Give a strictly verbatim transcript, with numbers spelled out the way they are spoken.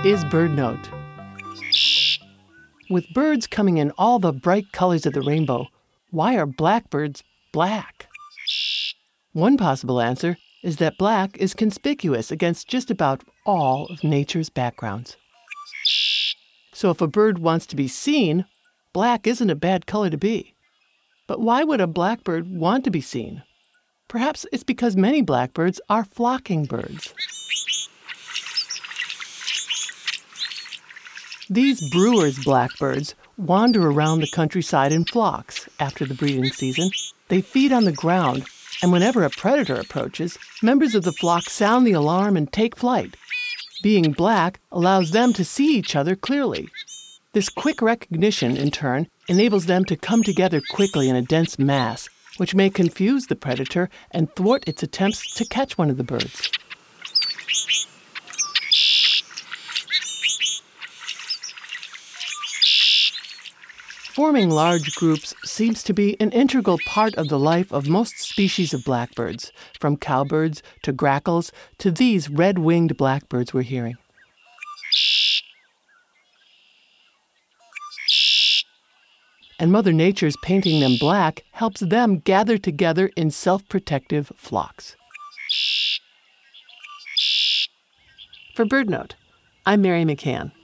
is BirdNote. With birds coming in all the bright colors of the rainbow, why are blackbirds black? One possible answer is that black is conspicuous against just about all of nature's backgrounds. So if a bird wants to be seen, black isn't a bad color to be. But why would a blackbird want to be seen? Perhaps it's because many blackbirds are flocking birds. These brewer's blackbirds wander around the countryside in flocks after the breeding season. They feed on the ground, and whenever a predator approaches, members of the flock sound the alarm and take flight. Being black allows them to see each other clearly. This quick recognition, in turn, enables them to come together quickly in a dense mass, which may confuse the predator and thwart its attempts to catch one of the birds. Forming large groups seems to be an integral part of the life of most species of blackbirds, from cowbirds to grackles to these red-winged blackbirds we're hearing. And Mother Nature's painting them black helps them gather together in self-protective flocks. For BirdNote, I'm Mary McCann.